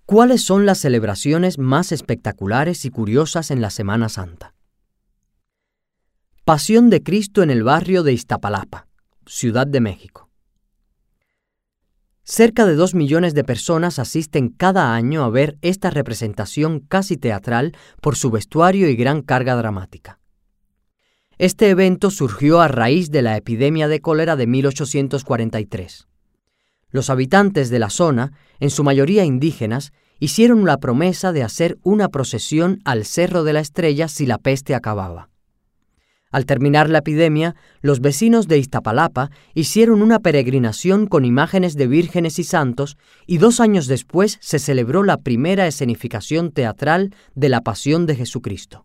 ¿Cuáles son las celebraciones más espectaculares y curiosas en la Semana Santa? Pasión de Cristo en el barrio de Iztapalapa, Ciudad de México. Cerca de 2 millones de personas asisten cada año a ver esta representación casi teatral por su vestuario y gran carga dramática. Este evento surgió a raíz de la epidemia de cólera de 1843. Los habitantes de la zona, en su mayoría indígenas, hicieron la promesa de hacer una procesión al Cerro de la Estrella si la peste acababa. Al terminar la epidemia, los vecinos de Iztapalapa hicieron una peregrinación con imágenes de vírgenes y santos y 2 años después se celebró la primera escenificación teatral de la Pasión de Jesucristo.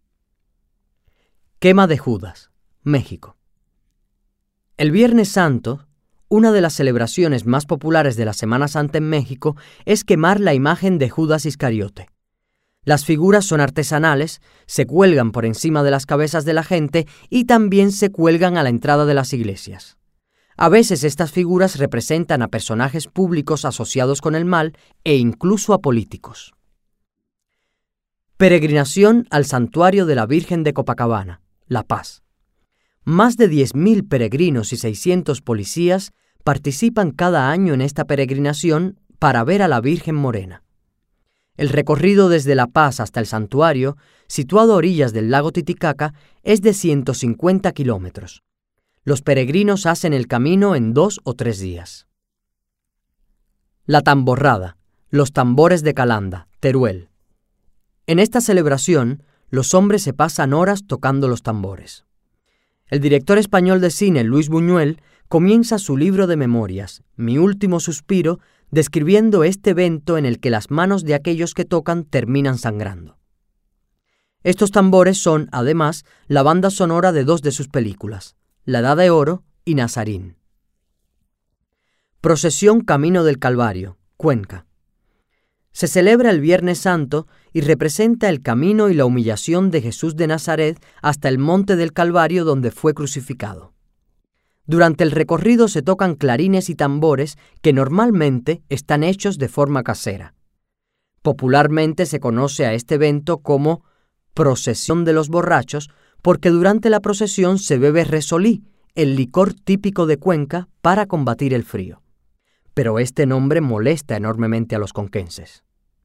Quema de Judas, México. El Viernes Santo, una de las celebraciones más populares de la Semana Santa en México, es quemar la imagen de Judas Iscariote. Las figuras son artesanales, se cuelgan por encima de las cabezas de la gente y también se cuelgan a la entrada de las iglesias. A veces estas figuras representan a personajes públicos asociados con el mal e incluso a políticos. Peregrinación al Santuario de la Virgen de Copacabana, La Paz. Más de 10.000 peregrinos y 600 policías participan cada año en esta peregrinación para ver a la Virgen Morena. El recorrido desde La Paz hasta el santuario, situado a orillas del lago Titicaca, es de 150 kilómetros. Los peregrinos hacen el camino en 2 o 3 días. La tamborrada, los tambores de Calanda, Teruel. En esta celebración, los hombres se pasan horas tocando los tambores. El director español de cine, Luis Buñuel, comienza su libro de memorias, Mi último suspiro, describiendo este evento en el que las manos de aquellos que tocan terminan sangrando. Estos tambores son, además, la banda sonora de 2 de sus películas, La Edad de Oro y Nazarín. Procesión Camino del Calvario, Cuenca. Se celebra el Viernes Santo y representa el camino y la humillación de Jesús de Nazaret hasta el monte del Calvario donde fue crucificado. Durante el recorrido se tocan clarines y tambores que normalmente están hechos de forma casera. Popularmente se conoce a este evento como Procesión de los Borrachos porque durante la procesión se bebe resolí, el licor típico de Cuenca, para combatir el frío. Pero este nombre molesta enormemente a los conquenses.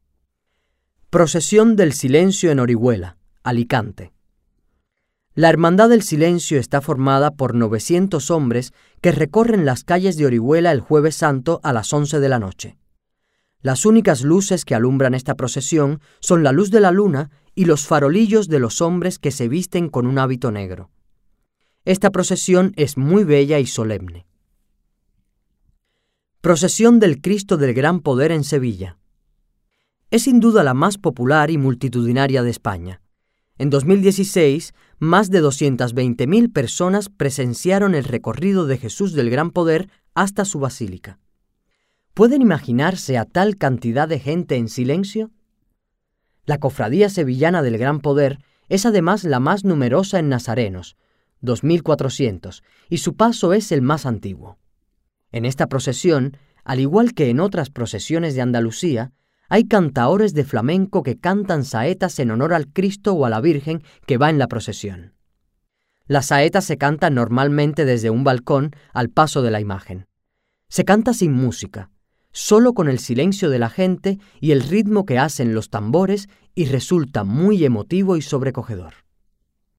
Procesión del Silencio en Orihuela, Alicante. La Hermandad del Silencio está formada por 900 hombres que recorren las calles de Orihuela el Jueves Santo a las 11 de la noche. Las únicas luces que alumbran esta procesión son la luz de la luna y los farolillos de los hombres que se visten con un hábito negro. Esta procesión es muy bella y solemne. Procesión del Cristo del Gran Poder en Sevilla. Es sin duda la más popular y multitudinaria de España. En 2016, más de 220.000 personas presenciaron el recorrido de Jesús del Gran Poder hasta su basílica. ¿Pueden imaginarse a tal cantidad de gente en silencio? La Cofradía Sevillana del Gran Poder es además la más numerosa en nazarenos, 2.400, y su paso es el más antiguo. En esta procesión, al igual que en otras procesiones de Andalucía, hay cantaores de flamenco que cantan saetas en honor al Cristo o a la Virgen que va en la procesión. Las saetas se cantan normalmente desde un balcón al paso de la imagen. Se canta sin música, solo con el silencio de la gente y el ritmo que hacen los tambores y resulta muy emotivo y sobrecogedor.